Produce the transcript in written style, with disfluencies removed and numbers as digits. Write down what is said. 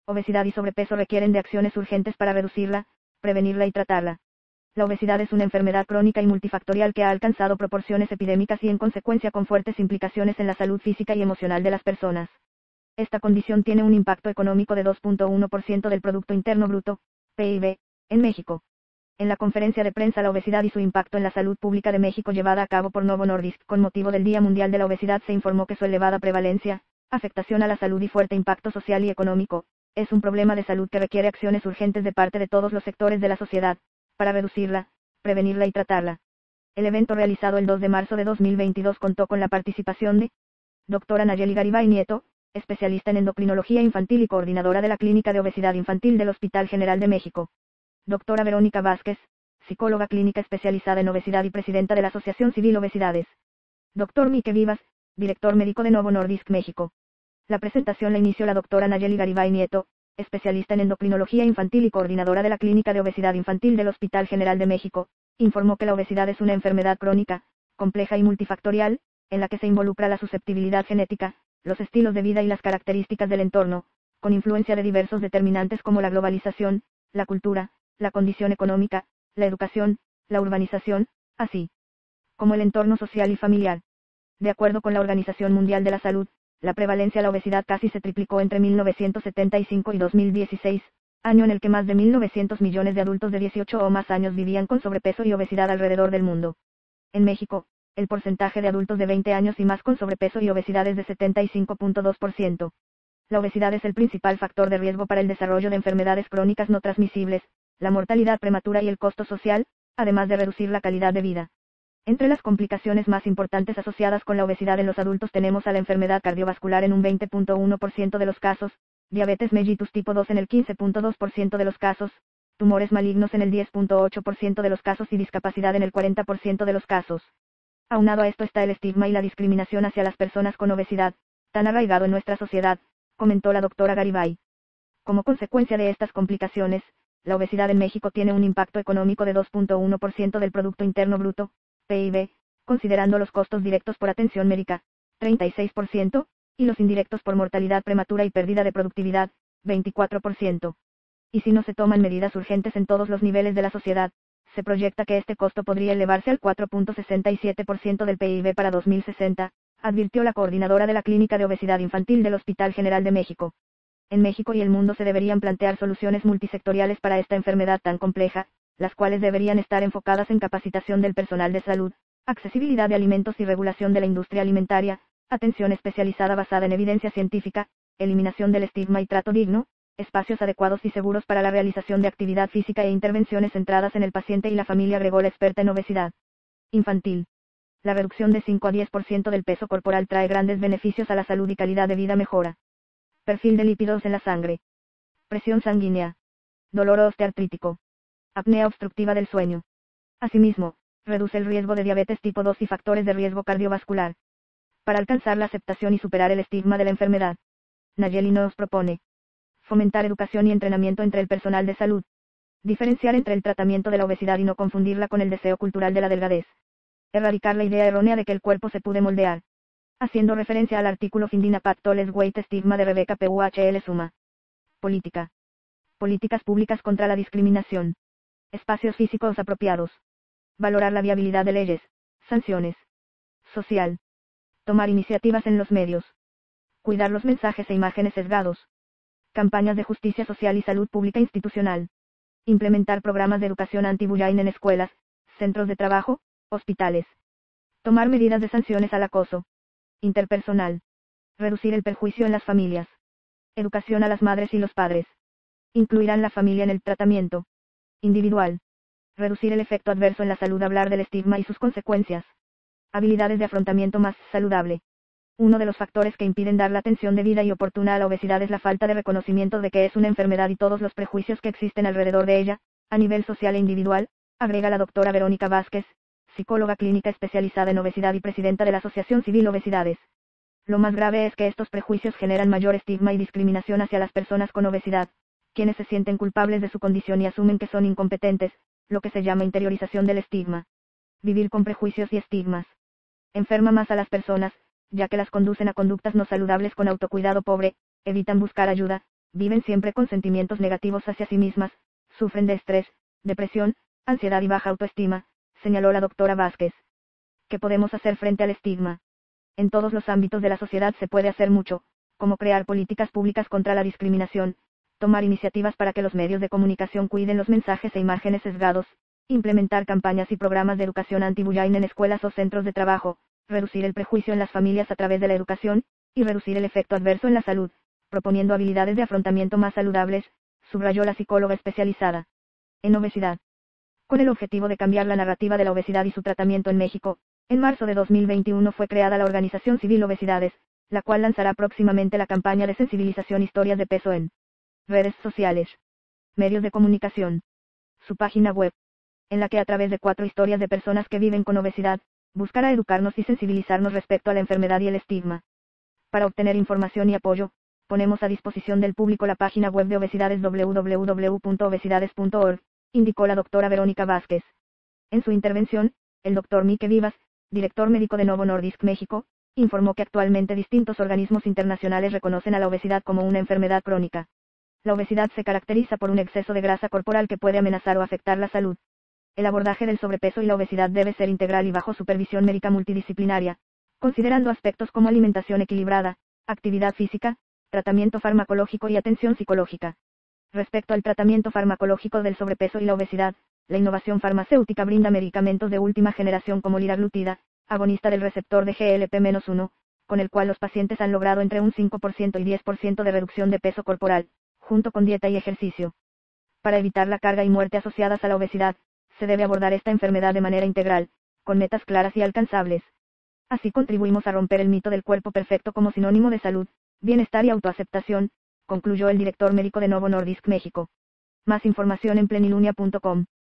obesidad y sobrepeso requieren de acciones urgentes para reducirla, prevenirla y tratarla. La obesidad es una enfermedad crónica y multifactorial que ha alcanzado proporciones epidémicas y en consecuencia con fuertes implicaciones en la salud física y emocional de las personas. Esta condición tiene un impacto económico de 2.1% del Producto Interno Bruto, PIB, en México. En la conferencia de prensa La obesidad y su impacto en la salud pública de México llevada a cabo por Novo Nordisk con motivo del Día Mundial de la Obesidad se informó que su elevada prevalencia, afectación a la salud y fuerte impacto social y económico, es un problema de salud que requiere acciones urgentes de parte de todos los sectores de la sociedad, para reducirla, prevenirla y tratarla. El evento realizado el 2 de marzo de 2022 contó con la participación de Dra. Nayeli Garibay Nieto, especialista en endocrinología infantil y coordinadora de la Clínica de Obesidad Infantil del Hospital General de México. Dra. Verónica Vázquez, psicóloga clínica especializada en obesidad y presidenta de la Asociación Civil Obesidades. Dr. Mike Vivas, director médico de Novo Nordisk México. La presentación la inició la Dra. Nayeli Garibay Nieto, especialista en endocrinología infantil y coordinadora de la Clínica de Obesidad Infantil del Hospital General de México. Informó que la obesidad es una enfermedad crónica, compleja y multifactorial, en la que se involucra la susceptibilidad genética, los estilos de vida y las características del entorno, con influencia de diversos determinantes como la globalización, la cultura, la condición económica, la educación, la urbanización, así como el entorno social y familiar. De acuerdo con la Organización Mundial de la Salud, la prevalencia de la obesidad casi se triplicó entre 1975 y 2016, año en el que más de 1.900 millones de adultos de 18 o más años vivían con sobrepeso y obesidad alrededor del mundo. En México, el porcentaje de adultos de 20 años y más con sobrepeso y obesidad es de 75.2%. La obesidad es el principal factor de riesgo para el desarrollo de enfermedades crónicas no transmisibles, la mortalidad prematura y el costo social, además de reducir la calidad de vida. Entre las complicaciones más importantes asociadas con la obesidad en los adultos tenemos a la enfermedad cardiovascular en un 20.1% de los casos, diabetes mellitus tipo 2 en el 15.2% de los casos, tumores malignos en el 10.8% de los casos y discapacidad en el 40% de los casos. Aunado a esto está el estigma y la discriminación hacia las personas con obesidad, tan arraigado en nuestra sociedad, comentó la doctora Garibay. Como consecuencia de estas complicaciones, la obesidad en México tiene un impacto económico de 2.1% del Producto Interno Bruto, PIB, considerando los costos directos por atención médica, 36%, y los indirectos por mortalidad prematura y pérdida de productividad, 24%. Y si no se toman medidas urgentes en todos los niveles de la sociedad, se proyecta que este costo podría elevarse al 4.67% del PIB para 2060, advirtió la coordinadora de la Clínica de Obesidad Infantil del Hospital General de México. En México y el mundo se deberían plantear soluciones multisectoriales para esta enfermedad tan compleja, las cuales deberían estar enfocadas en capacitación del personal de salud, accesibilidad de alimentos y regulación de la industria alimentaria, atención especializada basada en evidencia científica, eliminación del estigma y trato digno, espacios adecuados y seguros para la realización de actividad física e intervenciones centradas en el paciente y la familia, agregó la experta en obesidad infantil. La reducción de 5 a 10% del peso corporal trae grandes beneficios a la salud y calidad de vida. Mejora perfil de lípidos en la sangre, presión sanguínea, dolor osteoartrítico, apnea obstructiva del sueño. Asimismo, reduce el riesgo de diabetes tipo 2 y factores de riesgo cardiovascular. Para alcanzar la aceptación y superar el estigma de la enfermedad, Nayeli nos propone fomentar educación y entrenamiento entre el personal de salud, diferenciar entre el tratamiento de la obesidad y no confundirla con el deseo cultural de la delgadez, erradicar la idea errónea de que el cuerpo se puede moldear, haciendo referencia al artículo Finding a Path Tolerance Weight Stigma de Rebecca Puhl Suma. Política. Políticas públicas contra la discriminación. Espacios físicos apropiados. Valorar la viabilidad de leyes, sanciones. Social. Tomar iniciativas en los medios. Cuidar los mensajes e imágenes sesgados. Campañas de justicia social y salud pública institucional. Implementar programas de educación anti-bullying en escuelas, centros de trabajo, hospitales. Tomar medidas de sanciones al acoso interpersonal. Reducir el perjuicio en las familias. Educación a las madres y los padres. Incluirán la familia en el tratamiento individual. Reducir el efecto adverso en la salud. Hablar del estigma y sus consecuencias. Habilidades de afrontamiento más saludable. Uno de los factores que impiden dar la atención debida y oportuna a la obesidad es la falta de reconocimiento de que es una enfermedad y todos los prejuicios que existen alrededor de ella, a nivel social e individual, agrega la doctora Verónica Vázquez, psicóloga clínica especializada en obesidad y presidenta de la Asociación Civil Obesidades. Lo más grave es que estos prejuicios generan mayor estigma y discriminación hacia las personas con obesidad, quienes se sienten culpables de su condición y asumen que son incompetentes, lo que se llama interiorización del estigma. Vivir con prejuicios y estigmas enferma más a las personas, ya que las conducen a conductas no saludables. Con autocuidado pobre, evitan buscar ayuda, viven siempre con sentimientos negativos hacia sí mismas, sufren de estrés, depresión, ansiedad y baja autoestima, señaló la doctora Vázquez. ¿Qué podemos hacer frente al estigma? En todos los ámbitos de la sociedad se puede hacer mucho, como crear políticas públicas contra la discriminación, tomar iniciativas para que los medios de comunicación cuiden los mensajes e imágenes sesgados, implementar campañas y programas de educación anti-bullying en escuelas o centros de trabajo, reducir el prejuicio en las familias a través de la educación, y reducir el efecto adverso en la salud, proponiendo habilidades de afrontamiento más saludables, subrayó la psicóloga especializada en obesidad. Con el objetivo de cambiar la narrativa de la obesidad y su tratamiento en México, en marzo de 2021 fue creada la organización civil Obesidades, la cual lanzará próximamente la campaña de sensibilización Historias de Peso en redes sociales, medios de comunicación, su página web, en la que a través de 4 historias de personas que viven con obesidad, buscará educarnos y sensibilizarnos respecto a la enfermedad y el estigma. Para obtener información y apoyo, ponemos a disposición del público la página web de Obesidades www.obesidades.org, indicó la doctora Verónica Vázquez. En su intervención, el doctor Mike Vivas, director médico de Novo Nordisk México, informó que actualmente distintos organismos internacionales reconocen a la obesidad como una enfermedad crónica. La obesidad se caracteriza por un exceso de grasa corporal que puede amenazar o afectar la salud. El abordaje del sobrepeso y la obesidad debe ser integral y bajo supervisión médica multidisciplinaria, considerando aspectos como alimentación equilibrada, actividad física, tratamiento farmacológico y atención psicológica. Respecto al tratamiento farmacológico del sobrepeso y la obesidad, la innovación farmacéutica brinda medicamentos de última generación como liraglutida, agonista del receptor de GLP-1, con el cual los pacientes han logrado entre un 5% y 10% de reducción de peso corporal, junto con dieta y ejercicio. Para evitar la carga y muerte asociadas a la obesidad, se debe abordar esta enfermedad de manera integral, con metas claras y alcanzables. Así contribuimos a romper el mito del cuerpo perfecto como sinónimo de salud, bienestar y autoaceptación, concluyó el director médico de Novo Nordisk México. Más información en plenilunia.com.